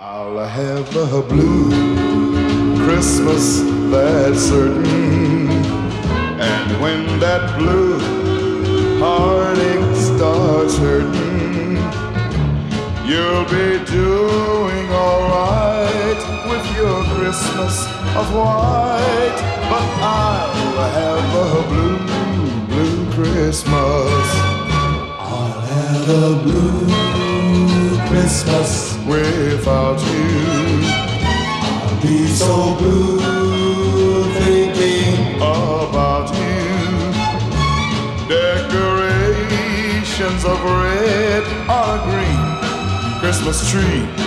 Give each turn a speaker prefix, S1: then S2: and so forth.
S1: I'll have a blue Christmas, that's certain. And when that blue heartache starts hurting, you'll be doing alright with your Christmas of white. But I'll have a blue, blue Christmas.
S2: I'll have a blue Christmas
S1: without you.
S2: I'll be so blue thinking
S1: about you. Decorations of red or green, Christmas tree